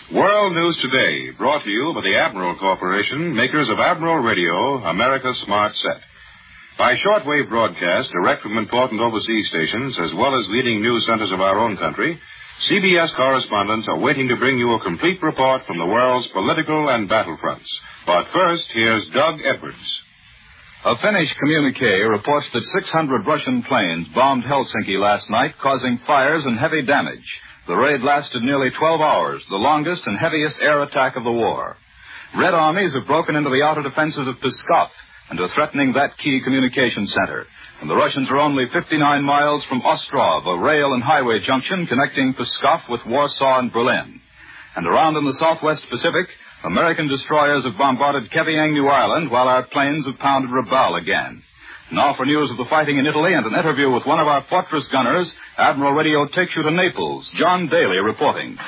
World News Today, brought to you by the Admiral Corporation, makers of Admiral Radio, America's Smart Set. By shortwave broadcast, direct from important overseas stations, as well as leading news centers of our own country, CBS correspondents are waiting to bring you a complete report from the world's political and battlefronts. But first, here's Doug Edwards. A Finnish communique reports that 600 Russian planes bombed Helsinki last night, causing fires and heavy damage. The raid lasted nearly 12 hours, the longest and heaviest air attack of the war. Red armies have broken into the outer defenses of Pskov and are threatening that key communication center. And the Russians are only 59 miles from Ostrov, a rail and highway junction connecting Pskov with Warsaw and Berlin. And around in the southwest Pacific, American destroyers have bombarded Keviang, New Ireland, while our planes have pounded Rabaul again. Now for news of the fighting in Italy and an interview with one of our fortress gunners, Admiral Radio takes you to Naples. John Daly reporting.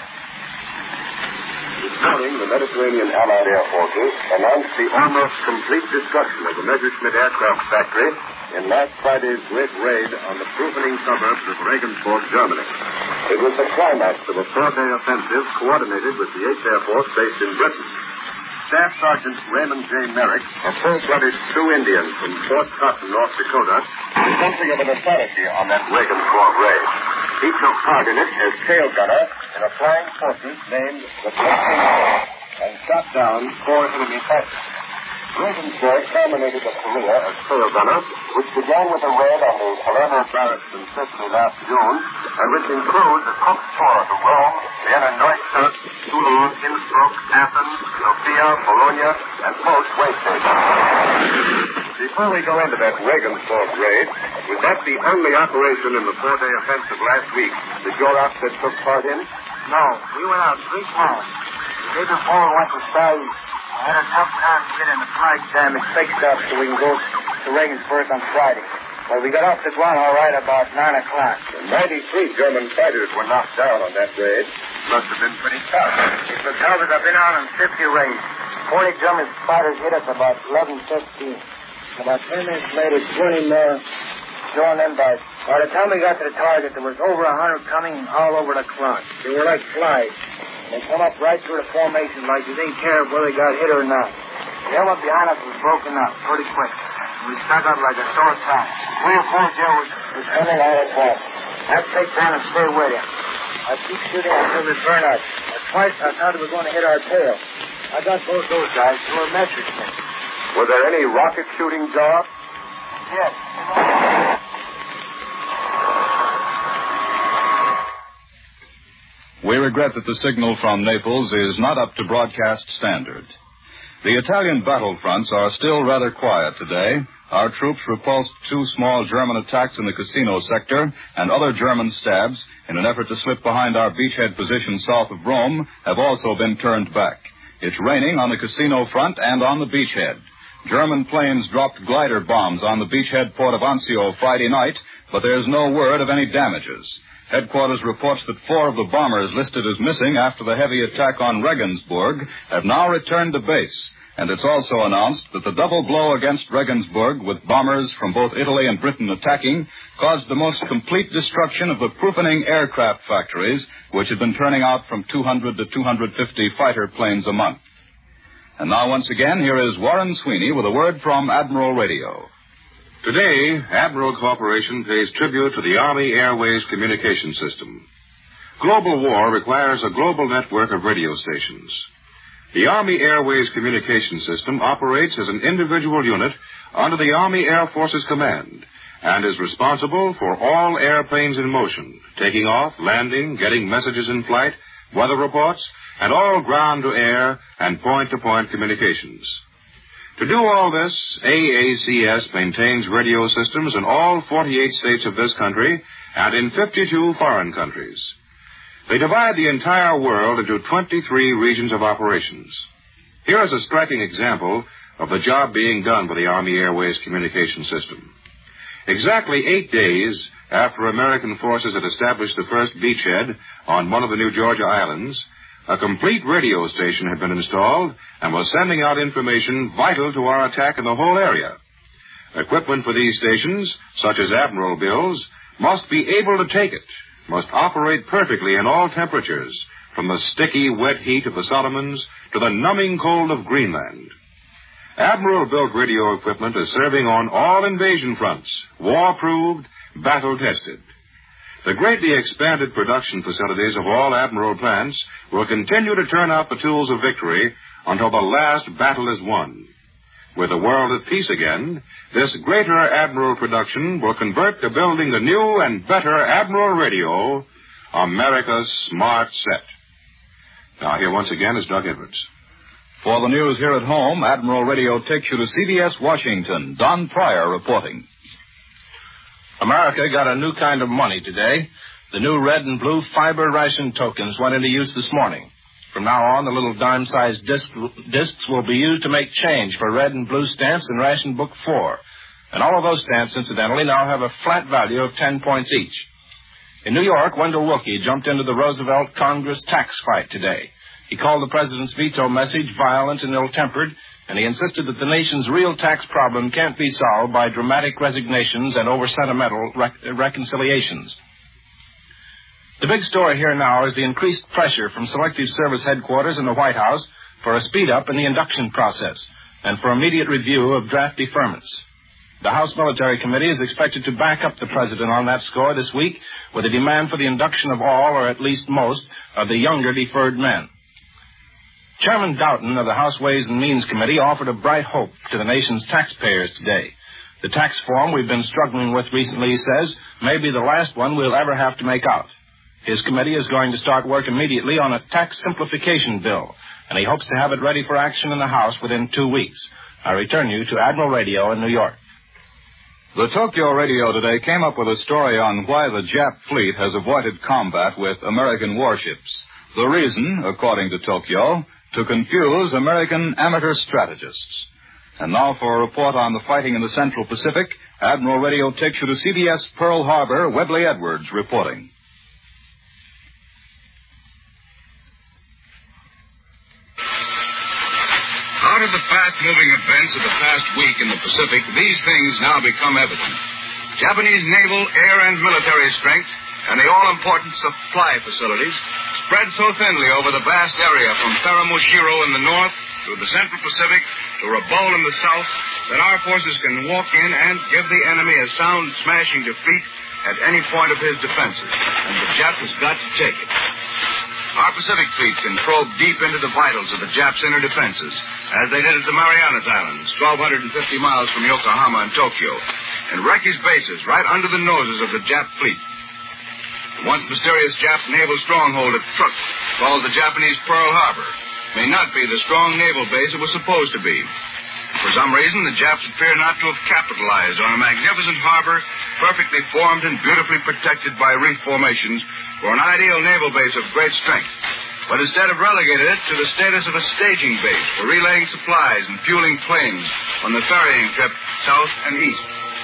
This morning, the Mediterranean Allied Air Forces announced the almost complete destruction of the Messerschmitt aircraft factory in last Friday's great raid on the proofing suburbs of Regensburg, Germany. It was the climax of a four-day offensive coordinated with the 8th Air Force based in Britain. Staff Sergeant Raymond J. Merrick, a full-blooded Sioux Indian from Fort Cotton, North Dakota, was something of an authority on that Regensburg raid. He took part in it as tail gunner in a flying fortress named the Blessing and shot down 4 enemy fighters. Regensburg culminated a career as tail gunner, which began with a raid on the Palermo barracks in Sicily last June, and which includes a cooked tour to Rome, Vienna, Neustadt, Toulouse, Innsbruck, Athens, Sofia, Bologna, and most way stations. Before we go into that Regensburg raid, was that the only operation in the four-day offensive last week that your outfit took part in? No, we went out 3 times. The day before we went to Spain. I had a tough time getting the flight damage fixed up so we can go to Regensburg on Friday. Well, we got off the ground all right about 9 o'clock. 93 German fighters were knocked down on that raid. Must have been pretty tough. It's the toughest I've been on in 50 raids. 40 German fighters hit us about 11:15. About 10 minutes later, 20 more joined in by the time we got to the target, there was over 100 coming all over the clock. They were like flies. They come up right through the formation like they didn't care whether they got hit or not. The helmet behind us was broken up pretty quick. We stuck out like a sore trap. 3 or 4 Joes was coming all at once. I'd take down and stay with him. I'd keep shooting until they burn us. Twice I thought it was going to hit our tail. I got both those guys who were Messerschmitt. Were there any rocket shooting jobs? Yes. We regret that the signal from Naples is not up to broadcast standard. The Italian battlefronts are still rather quiet today. Our troops repulsed 2 small German attacks in the casino sector, and other German stabs, in an effort to slip behind our beachhead position south of Rome, have also been turned back. It's raining on the casino front and on the beachhead. German planes dropped glider bombs on the beachhead port of Anzio Friday night, but there's no word of any damages. Headquarters reports that 4 of the bombers listed as missing after the heavy attack on Regensburg have now returned to base. And it's also announced that the double blow against Regensburg, with bombers from both Italy and Britain attacking, caused the most complete destruction of the Prufening aircraft factories, which had been turning out from 200 to 250 fighter planes a month. And now once again, here is Warren Sweeney with a word from Admiral Radio. Today, Admiral Corporation pays tribute to the Army Airways Communication System. Global war requires a global network of radio stations. The Army Airways Communication System operates as an individual unit under the Army Air Forces Command and is responsible for all airplanes in motion, taking off, landing, getting messages in flight, weather reports, and all ground-to-air and point-to-point communications. To do all this, AACS maintains radio systems in all 48 states of this country and in 52 foreign countries. They divide the entire world into 23 regions of operations. Here is a striking example of the job being done by the Army Airways Communication System. Exactly 8 days after American forces had established the first beachhead on one of the New Georgia islands, a complete radio station had been installed and was sending out information vital to our attack in the whole area. Equipment for these stations, such as Admiral bills, must be able to take it, must operate perfectly in all temperatures, from the sticky, wet heat of the Solomons to the numbing cold of Greenland. Admiral-built radio equipment is serving on all invasion fronts, war-proved, battle-tested. The greatly expanded production facilities of all Admiral plants will continue to turn out the tools of victory until the last battle is won. With the world at peace again, this greater Admiral production will convert to building the new and better Admiral Radio, America's smart set. Now, here once again is Doug Edwards. For the news here at home, Admiral Radio takes you to CBS Washington. Don Pryor reporting. America got a new kind of money today. The new red and blue fiber ration tokens went into use this morning. From now on, the little dime-sized discs will be used to make change for red and blue stamps in Ration Book 4. And all of those stamps, incidentally, now have a flat value of 10 points each. In New York, Wendell Willkie jumped into the Roosevelt Congress tax fight today. He called the president's veto message violent and ill-tempered, and he insisted that the nation's real tax problem can't be solved by dramatic resignations and over-sentimental reconciliations. The big story here now is the increased pressure from Selective Service headquarters in the White House for a speed-up in the induction process and for immediate review of draft deferments. The House Military Committee is expected to back up the president on that score this week with a demand for the induction of all, or at least most, of the younger deferred men. Chairman Doughton of the House Ways and Means Committee offered a bright hope to the nation's taxpayers today. The tax form we've been struggling with recently, he says, may be the last one we'll ever have to make out. His committee is going to start work immediately on a tax simplification bill, and he hopes to have it ready for action in the House within 2 weeks. I return you to Admiral Radio in New York. The Tokyo Radio today came up with a story on why the Jap fleet has avoided combat with American warships. The reason, according to Tokyo, to confuse American amateur strategists. And now for a report on the fighting in the Central Pacific, Admiral Radio takes you to CBS Pearl Harbor. Webley Edwards reporting. Out of the fast-moving events of the past week in the Pacific, these things now become evident. Japanese naval, air, and military strength, and the all-important supply facilities spread so thinly over the vast area from Paramushiro in the north to the Central Pacific to Rabaul in the south that our forces can walk in and give the enemy a sound, smashing defeat at any point of his defenses, and the Jap has got to take it. Our Pacific fleet can probe deep into the vitals of the Japs' inner defenses, as they did at the Marianas Islands, 1,250 miles from Yokohama and Tokyo, and wreck his bases right under the noses of the Jap fleet. The once mysterious Jap naval stronghold at Truk, called the Japanese Pearl Harbor, may not be the strong naval base it was supposed to be. For some reason, the Japs appear not to have capitalized on a magnificent harbor, perfectly formed and beautifully protected by reef formations, for an ideal naval base of great strength, but instead have relegated it to the status of a staging base for relaying supplies and fueling planes on the ferrying trip south and east.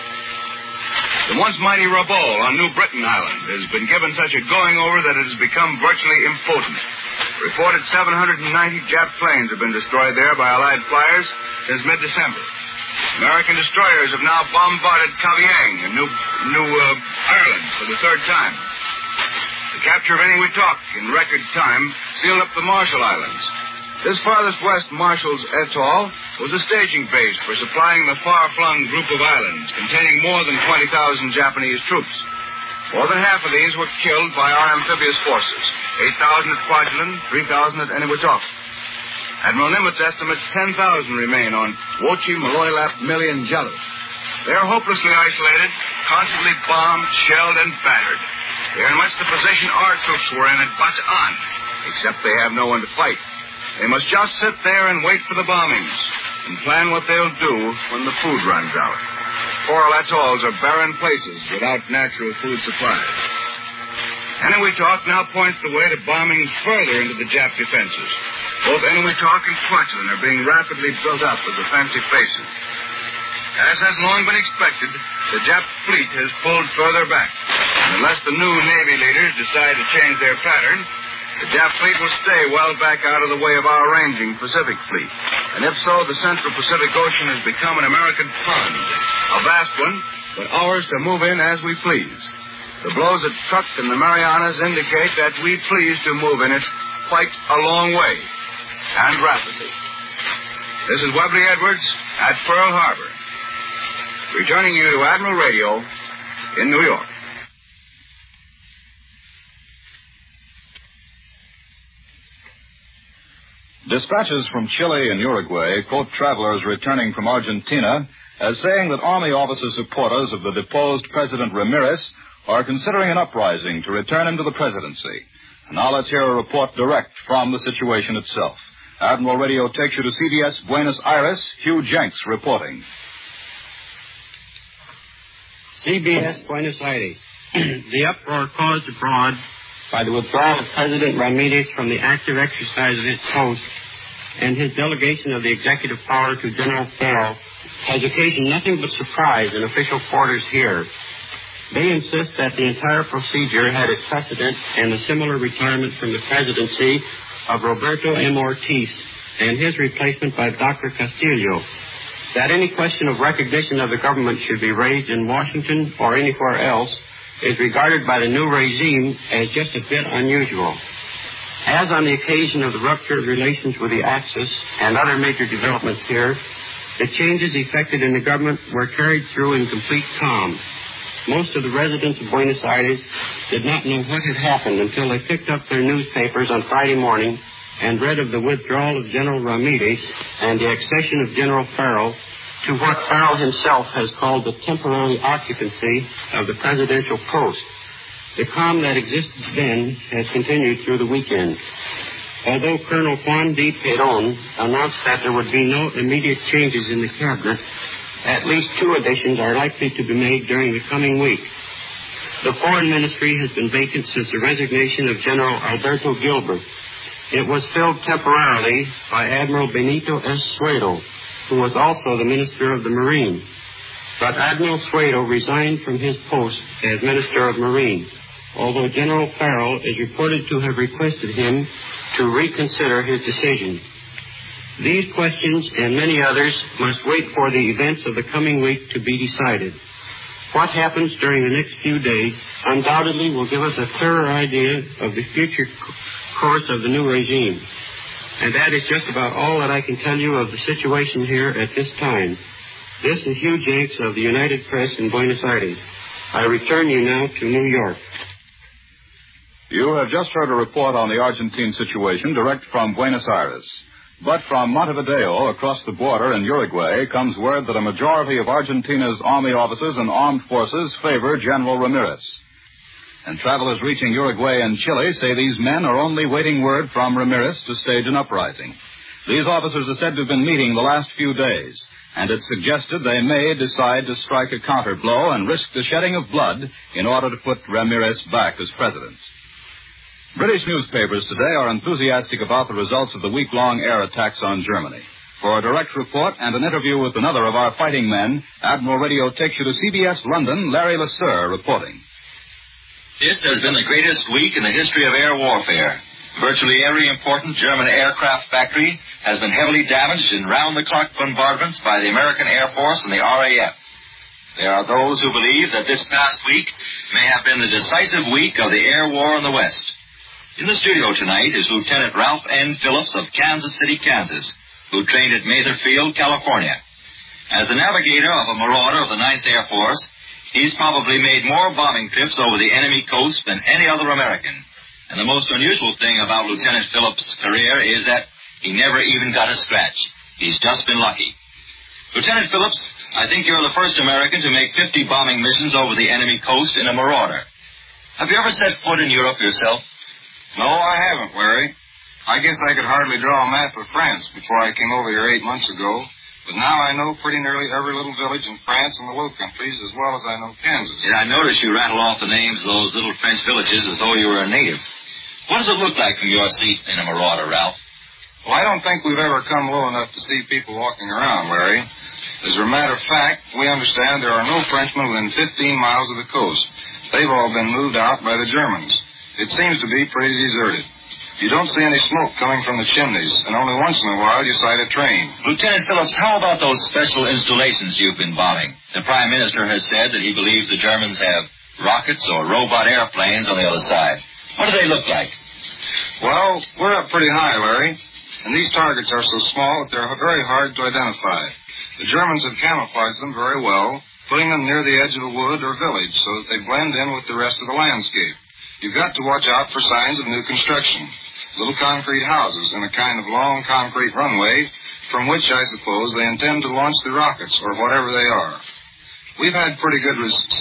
The once mighty Rabaul on New Britain Island has been given such a going-over that it has become virtually impotent. Reported 790 Jap planes have been destroyed there by Allied flyers since mid-December. American destroyers have now bombarded Kavieng in New Ireland for the third time. The capture of Eniwetok in record time sealed up the Marshall Islands. This farthest west Marshall's Atoll was a staging base for supplying the far-flung group of islands containing more than 20,000 Japanese troops. More than half of these were killed by our amphibious forces, 8,000 at Kwajalein, 3,000 at Eniwetok. Admiral Nimitz estimates 10,000 remain on Wochi, Maloylap, Mili, and Jalus. They are hopelessly isolated, constantly bombed, shelled, and battered. They are in much the position our troops were in at Bataan, except they have no one to fight. They must just sit there and wait for the bombings and plan what they'll do when the food runs out. Coral atolls are barren places without natural food supplies. Eniwetok now points the way to bombing further into the Jap defenses. Both Eniwetok and Kwajalein are being rapidly built up as defensive bases. As has long been expected, the Jap fleet has pulled further back. And unless the new Navy leaders decide to change their pattern, the Jap fleet will stay well back out of the way of our ranging Pacific fleet. And if so, the Central Pacific Ocean has become an American pond, a vast one, but ours to move in as we please. The blows at Truk and the Marianas indicate that we please to move in it quite a long way, and rapidly. This is Webley Edwards at Pearl Harbor, returning you to Admiral Radio in New York. Dispatches from Chile and Uruguay quote travelers returning from Argentina as saying that Army officer supporters of the deposed President Ramirez are considering an uprising to return him to the presidency. And now let's hear a report direct from the situation itself. Admiral Radio takes you to CBS Buenos Aires. Hugh Jenks reporting. CBS Buenos Aires. The uproar caused abroad by the withdrawal of President Ramirez from the active exercise of his post and his delegation of the executive power to General Farrell has occasioned nothing but surprise in official quarters here. They insist that the entire procedure had its precedent in the similar retirement from the presidency of Roberto M. Ortiz and his replacement by Dr. Castillo. That any question of recognition of the government should be raised in Washington or anywhere else is regarded by the new regime as just a bit unusual. As on the occasion of the rupture of relations with the Axis and other major developments here, the changes effected in the government were carried through in complete calm. Most of the residents of Buenos Aires did not know what had happened until they picked up their newspapers on Friday morning and read of the withdrawal of General Ramirez and the accession of General Farrell to what Farrell himself has called the temporary occupancy of the presidential post. The calm that existed then has continued through the weekend. Although Colonel Juan D. Perón announced that there would be no immediate changes in the cabinet, at least 2 additions are likely to be made during the coming week. The Foreign Ministry has been vacant since the resignation of General Alberto Gilbert. It was filled temporarily by Admiral Benito S. Suedo, who was also the Minister of the Marine. But Admiral Suedo resigned from his post as Minister of Marine, although General Farrell is reported to have requested him to reconsider his decision. These questions and many others must wait for the events of the coming week to be decided. What happens during the next few days undoubtedly will give us a clearer idea of the future course of the new regime. And that is just about all that I can tell you of the situation here at this time. This is Hugh Jenks of the United Press in Buenos Aires. I return you now to New York. You have just heard a report on the Argentine situation direct from Buenos Aires. But from Montevideo, across the border in Uruguay, comes word that a majority of Argentina's army officers and armed forces favor General Ramirez. And travelers reaching Uruguay and Chile say these men are only waiting word from Ramirez to stage an uprising. These officers are said to have been meeting the last few days, and it's suggested they may decide to strike a counter blow and risk the shedding of blood in order to put Ramirez back as president. British newspapers today are enthusiastic about the results of the week-long air attacks on Germany. For a direct report and an interview with another of our fighting men, Admiral Radio takes you to CBS London. Larry Lasser reporting. This has been the greatest week in the history of air warfare. Virtually every important German aircraft factory has been heavily damaged in round-the-clock bombardments by the American Air Force and the RAF. There are those who believe that this past week may have been the decisive week of the air war in the West. In the studio tonight is Lieutenant Ralph N. Phillips of Kansas City, Kansas, who trained at Mather Field, California. As the navigator of a Marauder of the 9th Air Force, he's probably made more bombing trips over the enemy coast than any other American. And the most unusual thing about Lieutenant Phillips' career is that he never even got a scratch. He's just been lucky. Lieutenant Phillips, I think you're the first American to make 50 bombing missions over the enemy coast in a Marauder. Have you ever set foot in Europe yourself? No, I haven't, Larry. I guess I could hardly draw a map of France before I came over here 8 months ago. But now I know pretty nearly every little village in France and the Low Countries as well as I know Kansas. Yeah, I noticed you rattle off the names of those little French villages as though you were a native. What does it look like from your seat in a Marauder, Ralph? Well, I don't think we've ever come low enough to see people walking around, Larry. As a matter of fact, we understand there are no Frenchmen within 15 miles of the coast. They've all been moved out by the Germans. It seems to be pretty deserted. You don't see any smoke coming from the chimneys, and only once in a while you sight a train. Lieutenant Phillips, how about those special installations you've been bombing? The Prime Minister has said that he believes the Germans have rockets or robot airplanes on the other side. What do they look like? Well, we're up pretty high, Larry. And these targets are so small that they're very hard to identify. The Germans have camouflaged them very well, putting them near the edge of a wood or village so that they blend in with the rest of the landscape. You've got to watch out for signs of new construction. Little concrete houses and a kind of long concrete runway from which, I suppose, they intend to launch the rockets or whatever they are. We've had pretty good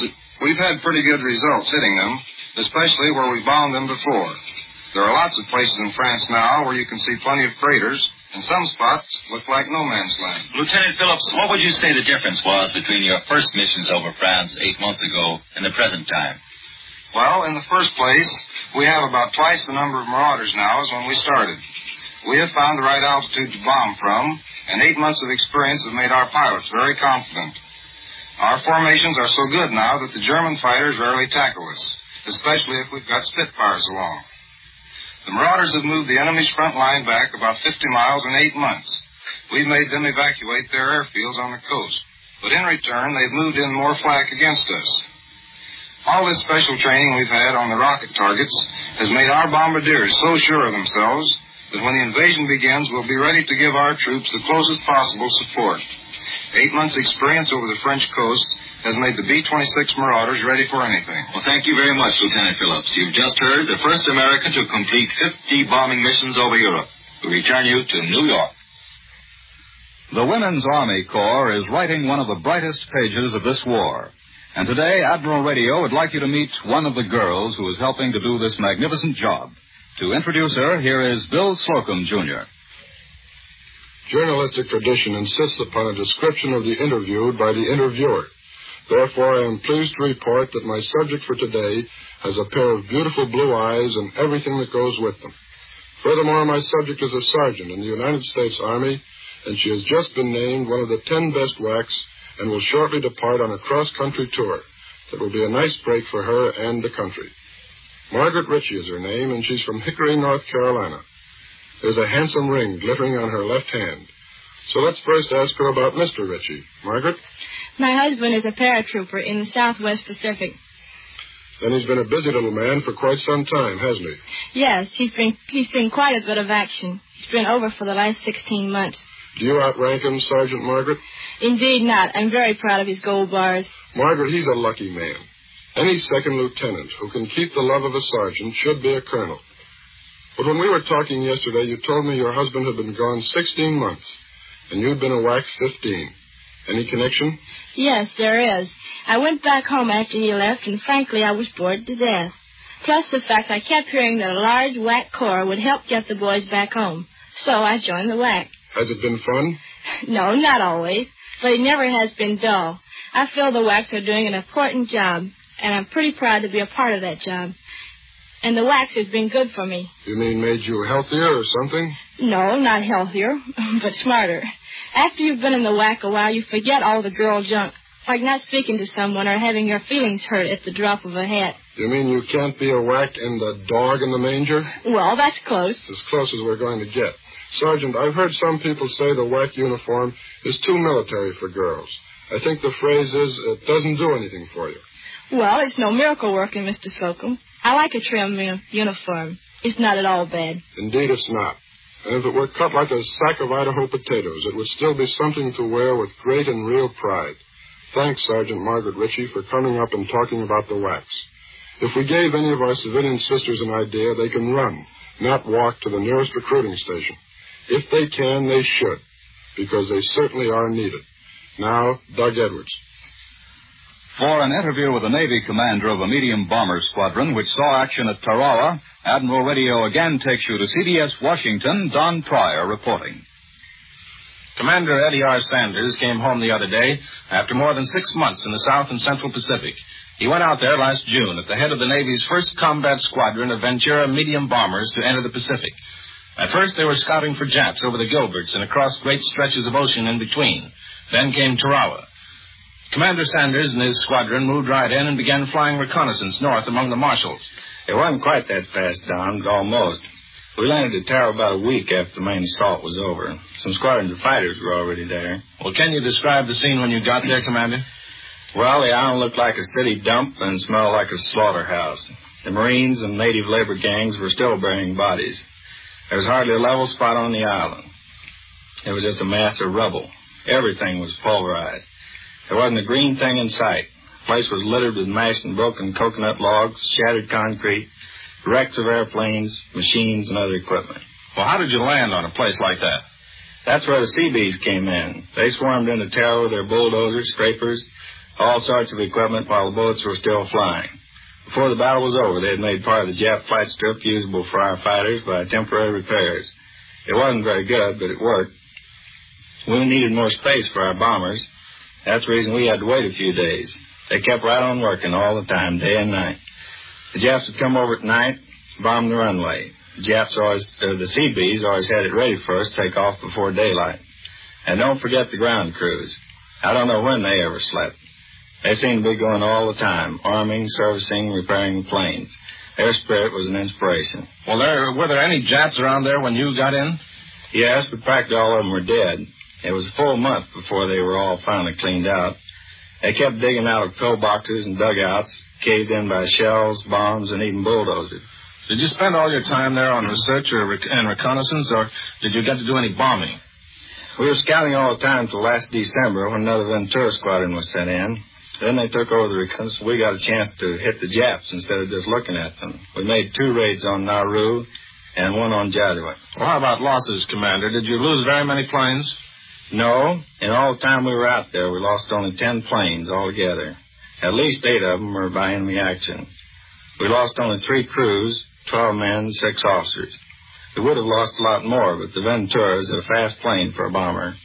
results hitting them, especially where we bombed them before. There are lots of places in France now where you can see plenty of craters, and some spots look like no man's land. Lieutenant Phillips, what would you say the difference was between your first missions over France 8 months ago and the present time? Well, in the first place, we have about twice the number of marauders now as when we started. We have found the right altitude to bomb from, and 8 months of experience have made our pilots very confident. Our formations are so good now that the German fighters rarely tackle us, especially if we've got Spitfires along. The marauders have moved the enemy's front line back about 50 miles in 8 months. We've made them evacuate their airfields on the coast, but in return, they've moved in more flak against us. All this special training we've had on the rocket targets has made our bombardiers so sure of themselves that when the invasion begins, we'll be ready to give our troops the closest possible support. 8 months' experience over the French coast has made the B-26 Marauders ready for anything. Well, thank you very much, Lieutenant Phillips. You've just heard the first American to complete 50 bombing missions over Europe. We return you to New York. The Women's Army Corps is writing one of the brightest pages of this war. And today, Admiral Radio would like you to meet one of the girls who is helping to do this magnificent job. To introduce her, here is Bill Slocum, Jr. Journalistic tradition insists upon a description of the interviewed by the interviewer. Therefore, I am pleased to report that my subject for today has a pair of beautiful blue eyes and everything that goes with them. Furthermore, my subject is a sergeant in the United States Army, and she has just been named one of the 10 best WACs and will shortly depart on a cross-country tour that will be a nice break for her and the country. Margaret Ritchie is her name, and she's from Hickory, North Carolina. There's a handsome ring glittering on her left hand. So let's first ask her about Mr. Ritchie. Margaret? My husband is a paratrooper in the Southwest Pacific. Then he's been a busy little man for quite some time, hasn't he? Yes, he's seen quite a bit of action. He's been over for the last 16 months. Do you outrank him, Sergeant Margaret? Indeed not. I'm very proud of his gold bars. Margaret, he's a lucky man. Any second lieutenant who can keep the love of a sergeant should be a colonel. But when we were talking yesterday, you told me your husband had been gone 16 months, and you'd been a WAC 15. Any connection? Yes, there is. I went back home after he left, and frankly, I was bored to death. Plus the fact I kept hearing that a large WAC corps would help get the boys back home. So I joined the WAC. Has it been fun? No, not always. But it never has been dull. I feel the WACs are doing an important job, and I'm pretty proud to be a part of that job. And the WACs has been good for me. You mean made you healthier or something? No, not healthier, but smarter. After you've been in the WAC a while, you forget all the girl junk, like not speaking to someone or having your feelings hurt at the drop of a hat. You mean you can't be a WAC in the dog in the manger? Well, that's close. It's as close as we're going to get. Sergeant, I've heard some people say the WAC uniform is too military for girls. I think the phrase is, it doesn't do anything for you. Well, it's no miracle working, Mr. Slocum. I like a trim uniform. It's not at all bad. Indeed, it's not. And if it were cut like a sack of Idaho potatoes, it would still be something to wear with great and real pride. Thanks, Sergeant Margaret Ritchie, for coming up and talking about the WACs. If we gave any of our civilian sisters an idea, they can run, not walk to the nearest recruiting station. If they can, they should, because they certainly are needed. Now, Doug Edwards. For an interview with the Navy commander of a medium bomber squadron which saw action at Tarawa, Admiral Radio again takes you to CBS Washington, Don Pryor reporting. Commander Eddie R. Sanders came home the other day after more than 6 months in the South and Central Pacific. He went out there last June at the head of the Navy's first combat squadron of Ventura medium bombers to enter the Pacific. At first, they were scouting for Japs over the Gilberts and across great stretches of ocean in between. Then came Tarawa. Commander Sanders and his squadron moved right in and began flying reconnaissance north among the Marshalls. It wasn't quite that fast, Don, but almost. We landed at Tarawa about a week after the main assault was over. Some squadrons of fighters were already there. Well, can you describe the scene when you got there, Commander? Well, the island looked like a city dump and smelled like a slaughterhouse. The Marines and native labor gangs were still burying bodies. There was hardly a level spot on the island. It was just a mass of rubble. Everything was pulverized. There wasn't a green thing in sight. The place was littered with mashed and broken coconut logs, shattered concrete, wrecks of airplanes, machines, and other equipment. Well, how did you land on a place like that? That's where the Seabees came in. They swarmed into terror with their bulldozers, scrapers, all sorts of equipment while the bullets were still flying. Before the battle was over, they had made part of the Jap flight strip usable for our fighters by temporary repairs. It wasn't very good, but it worked. We needed more space for our bombers. That's the reason we had to wait a few days. They kept right on working all the time, day and night. The Japs would come over at night, bomb the runway. The Seabees always had it ready for us to take off before daylight. And don't forget the ground crews. I don't know when they ever slept. They seemed to be going all the time, arming, servicing, repairing the planes. Their spirit was an inspiration. Well, were there any Japs around there when you got in? Yes, but practically all of them were dead. It was a full month before they were all finally cleaned out. They kept digging out of pillboxes and dugouts, caved in by shells, bombs, and even bulldozers. Did you spend all your time there on research and reconnaissance, or did you get to do any bombing? We were scouting all the time till last December when another Ventura squadron was sent in. Then they took over the reconnaissance. We got a chance to hit the Japs instead of just looking at them. We made 2 raids on Nauru and 1 on Jesuit. Well, how about losses, Commander? Did you lose very many planes? No. In all the time we were out there, we lost only 10 planes altogether. At least 8 of them were by enemy action. We lost only 3 crews, 12 men, 6 officers. We would have lost a lot more, but the Ventura is a fast plane for a bomber.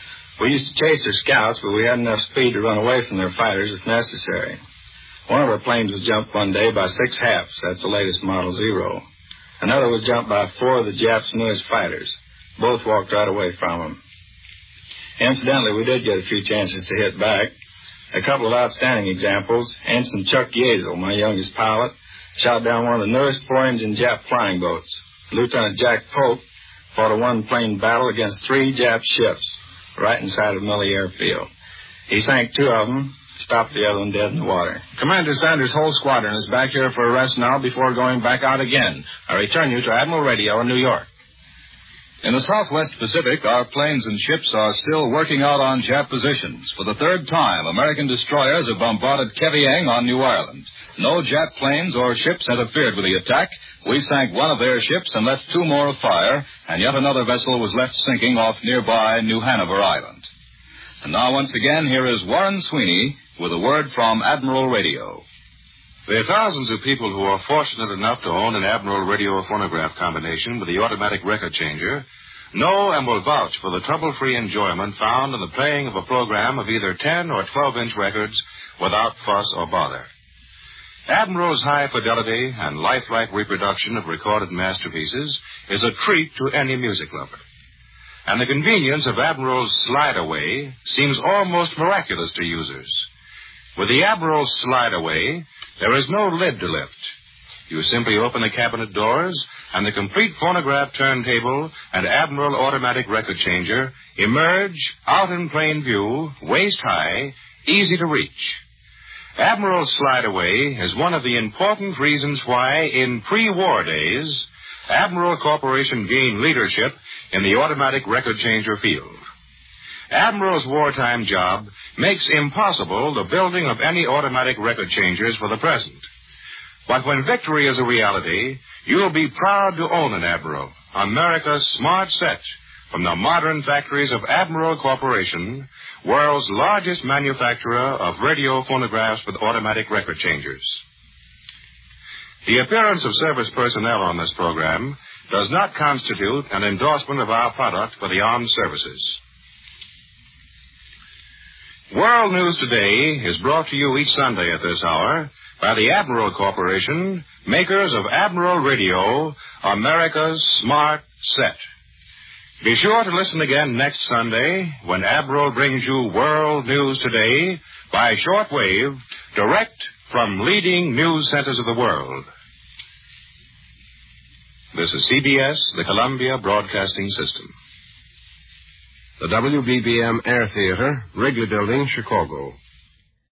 We used to chase their scouts, but we had enough speed to run away from their fighters if necessary. One of our planes was jumped one day by 6 Haps. That's the latest Model 0. Another was jumped by 4 of the Japs' newest fighters. Both walked right away from them. Incidentally, we did get a few chances to hit back. A couple of outstanding examples. Ensign Chuck Yazel, my youngest pilot, shot down one of the newest 4-engine Jap flying boats. Lieutenant Jack Polk fought a 1-plane battle against 3 Jap ships right inside of Milley Airfield. He sank 2 of them, stopped the other one dead in the water. Commander Sanders' whole squadron is back here for a rest now before going back out again. I return you to Admiral Radio in New York. In the Southwest Pacific, our planes and ships are still working out on Jap positions. For the 3rd time, American destroyers have bombarded Keviang on New Ireland. No Jap planes or ships interfered with the attack. We sank 1 of their ships and left 2 more afire, and yet another vessel was left sinking off nearby New Hanover Island. And now, once again, here is Warren Sweeney with a word from Admiral Radio. There are thousands of people who are fortunate enough to own an Admiral radio phonograph combination with the automatic record changer, know and will vouch for the trouble-free enjoyment found in the playing of a program of either 10 or 12-inch records without fuss or bother. Admiral's high fidelity and lifelike reproduction of recorded masterpieces is a treat to any music lover. And the convenience of Admiral's slide-away seems almost miraculous to users. With the Admiral slide-away, there is no lid to lift. You simply open the cabinet doors, and the complete phonograph turntable and Admiral automatic record changer emerge out in plain view, waist-high, easy to reach. Admiral slide-away is one of the important reasons why, in pre-war days, Admiral Corporation gained leadership in the automatic record changer field. Admiral's wartime job makes impossible the building of any automatic record changers for the present. But when victory is a reality, you'll be proud to own an Admiral, America's smart set, from the modern factories of Admiral Corporation, world's largest manufacturer of radio phonographs with automatic record changers. The appearance of service personnel on this program does not constitute an endorsement of our product for the armed services. World News Today is brought to you each Sunday at this hour by the Admiral Corporation, makers of Admiral Radio, America's smart set. Be sure to listen again next Sunday when Admiral brings you World News Today by shortwave, direct from leading news centers of the world. This is CBS, the Columbia Broadcasting System. The WBBM Air Theater, Wrigley Building, Chicago.